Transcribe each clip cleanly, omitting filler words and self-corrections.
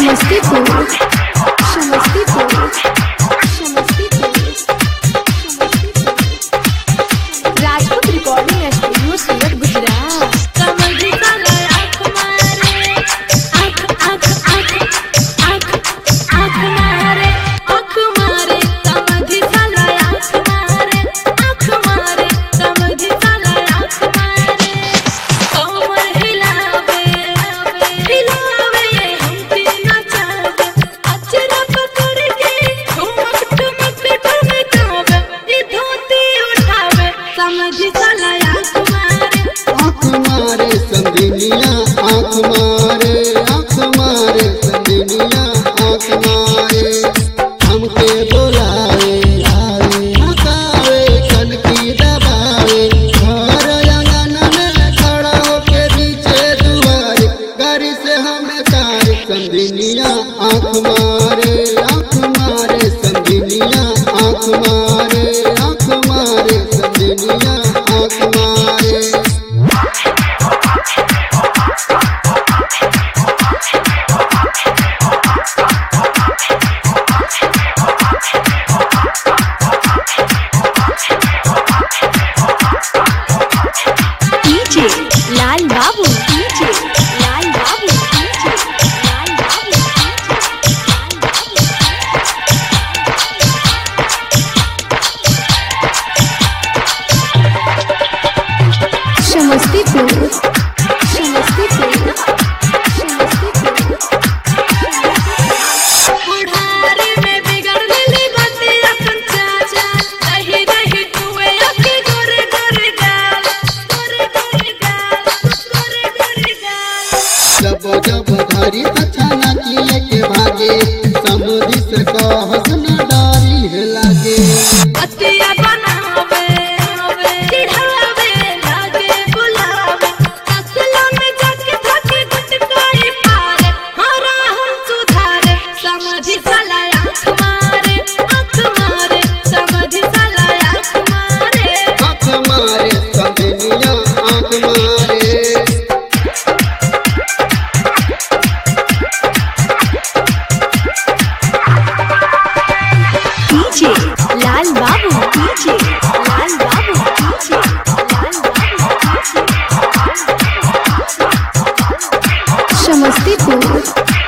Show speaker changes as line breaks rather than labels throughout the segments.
Samastipur Rajput recording studio Surat Gujarat.
हमके बोलावे हंसावे कनकी दबावे घर आंगन में खड़ा होके पीछे दुआरे गाड़ी से हमें तारे संदिनिया आँख मारे संदिनिया आँख मारे संदिनिया आँख मारे।
लाल बाबू समस्तीपुर
बुढ़ारी में बिगड़ गई बातें अपन चाचा रही रही कुएं के गोरे गोरे गाल
जब घरी अचानक लेके भागे समुद्री से कहस न डाली है लागे
अतिया बनावे चिढ़ावे लागे बुलावे असला में जाके थके गुटकाई पारे हरा हम सुधारे समझी साला आँख मारे समझी साला आँख मारे
संदिनिया आँख मारे।
लाल बाबू समस्तीपुर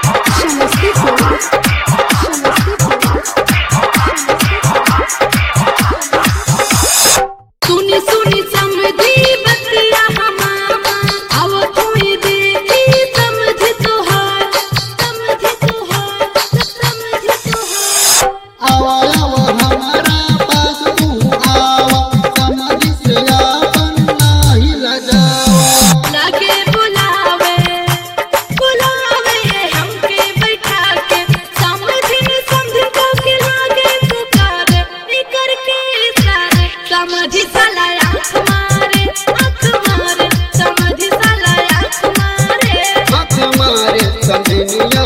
सुनी समझी बतिया हमामा अब कोई देखी समझ तोहार
आवा हमारा पास तू आवा समझ से अपन नाही लजावा
लागे बुलावे हमके बैठा के समझ को के लागे पुकारे करके इशारे समझी साला आँख मारे समझी साला आँख मारे
संदिनिया